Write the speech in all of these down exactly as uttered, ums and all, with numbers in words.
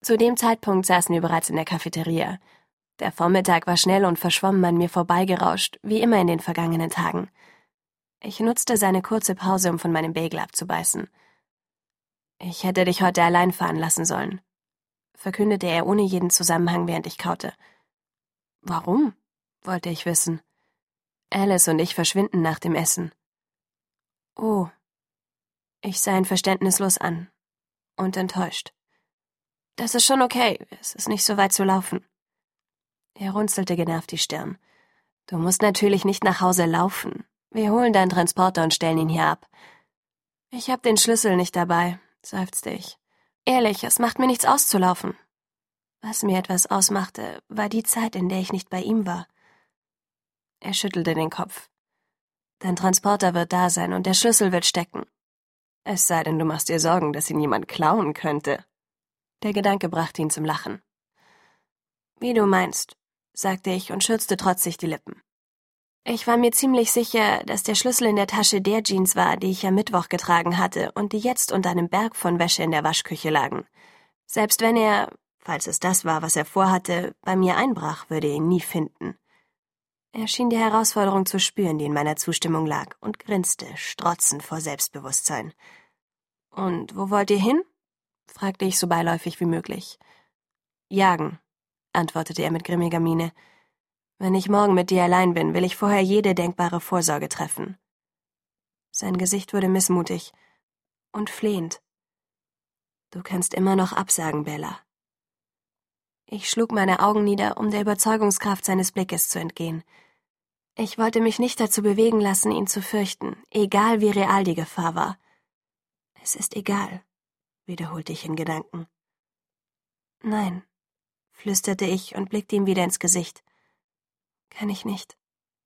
Zu dem Zeitpunkt saßen wir bereits in der Cafeteria. Der Vormittag war schnell und verschwommen an mir vorbeigerauscht, wie immer in den vergangenen Tagen. Ich nutzte seine kurze Pause, um von meinem Bagel abzubeißen. »Ich hätte dich heute allein fahren lassen sollen«, verkündete er ohne jeden Zusammenhang, während ich kaute. »Warum?«, wollte ich wissen. »Alice und ich verschwinden nach dem Essen.« »Oh.« Ich sah ihn verständnislos an und enttäuscht. »Das ist schon okay, es ist nicht so weit zu laufen.« Er runzelte genervt die Stirn. »Du musst natürlich nicht nach Hause laufen. Wir holen deinen Transporter und stellen ihn hier ab.« »Ich hab den Schlüssel nicht dabei«, seufzte ich. »Ehrlich, es macht mir nichts auszulaufen.« Was mir etwas ausmachte, war die Zeit, in der ich nicht bei ihm war. Er schüttelte den Kopf. »Dein Transporter wird da sein und der Schlüssel wird stecken. Es sei denn, du machst dir Sorgen, dass ihn jemand klauen könnte.« Der Gedanke brachte ihn zum Lachen. »Wie du meinst«, sagte ich und schürzte trotzig die Lippen. Ich war mir ziemlich sicher, dass der Schlüssel in der Tasche der Jeans war, die ich am Mittwoch getragen hatte und die jetzt unter einem Berg von Wäsche in der Waschküche lagen. Selbst wenn er, falls es das war, was er vorhatte, bei mir einbrach, würde er ihn nie finden. Er schien die Herausforderung zu spüren, die in meiner Zustimmung lag, und grinste, strotzend vor Selbstbewusstsein. »Und wo wollt ihr hin?« fragte ich so beiläufig wie möglich. »Jagen«, antwortete er mit grimmiger Miene. »Wenn ich morgen mit dir allein bin, will ich vorher jede denkbare Vorsorge treffen.« Sein Gesicht wurde missmutig und flehend. »Du kannst immer noch absagen, Bella.« Ich schlug meine Augen nieder, um der Überzeugungskraft seines Blickes zu entgehen. Ich wollte mich nicht dazu bewegen lassen, ihn zu fürchten, egal wie real die Gefahr war. »Es ist egal«, wiederholte ich in Gedanken. »Nein«, flüsterte ich und blickte ihm wieder ins Gesicht. »Kann ich nicht.«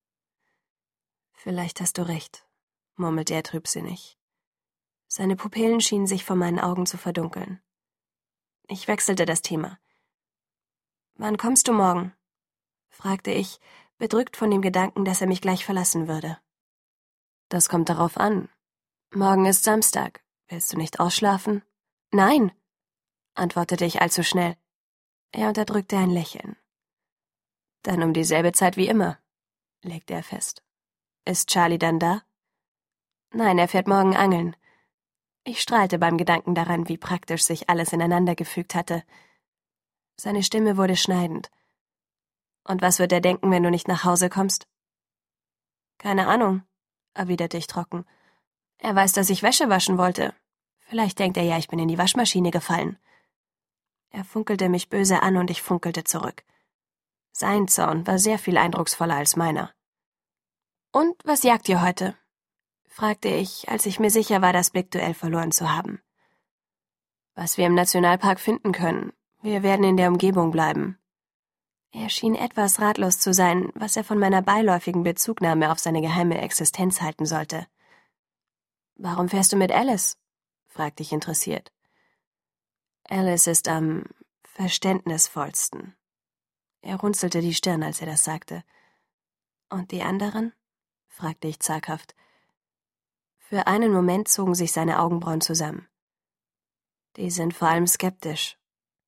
»Vielleicht hast du recht«, murmelte er trübsinnig. Seine Pupillen schienen sich vor meinen Augen zu verdunkeln. Ich wechselte das Thema. »Wann kommst du morgen?«, fragte ich, bedrückt von dem Gedanken, dass er mich gleich verlassen würde. »Das kommt darauf an. Morgen ist Samstag. Willst du nicht ausschlafen?« »Nein«, antwortete ich allzu schnell. Er unterdrückte ein Lächeln. »Dann um dieselbe Zeit wie immer«, legte er fest. »Ist Charlie dann da?« »Nein, er fährt morgen angeln.« Ich strahlte beim Gedanken daran, wie praktisch sich alles ineinander gefügt hatte. Seine Stimme wurde schneidend. »Und was wird er denken, wenn du nicht nach Hause kommst?« »Keine Ahnung«, erwiderte ich trocken. »Er weiß, dass ich Wäsche waschen wollte. Vielleicht denkt er ja, ich bin in die Waschmaschine gefallen.« Er funkelte mich böse an und ich funkelte zurück. Sein Zorn war sehr viel eindrucksvoller als meiner. »Und was jagt ihr heute?«, fragte ich, als ich mir sicher war, das Blickduell verloren zu haben. »Was wir im Nationalpark finden können. Wir werden in der Umgebung bleiben.« Er schien etwas ratlos zu sein, was er von meiner beiläufigen Bezugnahme auf seine geheime Existenz halten sollte. »Warum fährst du mit Alice?«, fragte ich interessiert. »Alice ist am verständnisvollsten.« Er runzelte die Stirn, als er das sagte. »Und die anderen?«, fragte ich zaghaft. Für einen Moment zogen sich seine Augenbrauen zusammen. »Die sind vor allem skeptisch.«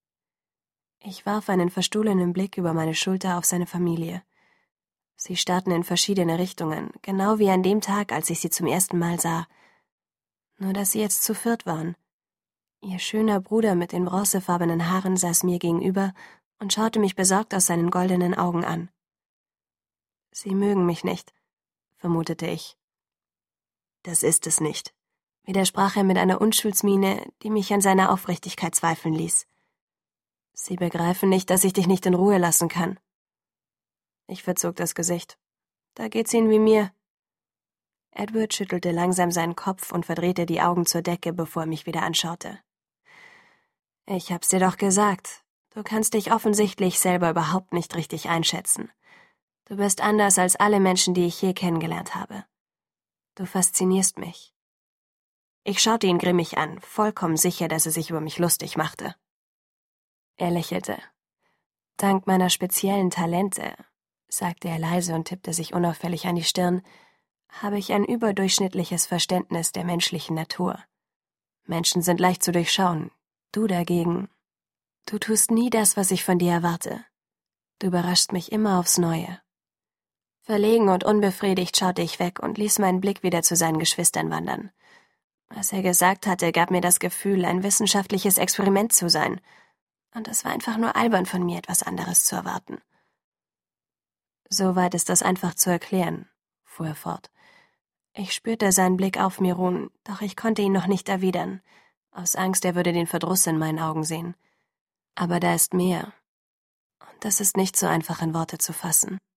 Ich warf einen verstohlenen Blick über meine Schulter auf seine Familie. Sie starrten in verschiedene Richtungen, genau wie an dem Tag, als ich sie zum ersten Mal sah. Nur dass sie jetzt zu viert waren. Ihr schöner Bruder mit den bronzefarbenen Haaren saß mir gegenüber und schaute mich besorgt aus seinen goldenen Augen an. »Sie mögen mich nicht«, vermutete ich. »Das ist es nicht«, widersprach er mit einer Unschuldsmiene, die mich an seiner Aufrichtigkeit zweifeln ließ. »Sie begreifen nicht, dass ich dich nicht in Ruhe lassen kann.« Ich verzog das Gesicht. »Da geht's Ihnen wie mir.« Edward schüttelte langsam seinen Kopf und verdrehte die Augen zur Decke, bevor er mich wieder anschaute. »Ich hab's dir doch gesagt. Du kannst dich offensichtlich selber überhaupt nicht richtig einschätzen. Du bist anders als alle Menschen, die ich je kennengelernt habe. Du faszinierst mich.« Ich schaute ihn grimmig an, vollkommen sicher, dass er sich über mich lustig machte. Er lächelte. »Dank meiner speziellen Talente«, sagte er leise und tippte sich unauffällig an die Stirn, »habe ich ein überdurchschnittliches Verständnis der menschlichen Natur. Menschen sind leicht zu durchschauen. Du dagegen...« Du tust nie das, was ich von dir erwarte. Du überraschst mich immer aufs Neue. Verlegen und unbefriedigt schaute ich weg und ließ meinen Blick wieder zu seinen Geschwistern wandern. Was er gesagt hatte, gab mir das Gefühl, ein wissenschaftliches Experiment zu sein. Und es war einfach nur albern von mir, etwas anderes zu erwarten. Soweit ist das einfach zu erklären, fuhr er fort. Ich spürte seinen Blick auf mir ruhen, doch ich konnte ihn noch nicht erwidern, aus Angst, er würde den Verdruss in meinen Augen sehen. Aber da ist mehr. Und das ist nicht so einfach in Worte zu fassen.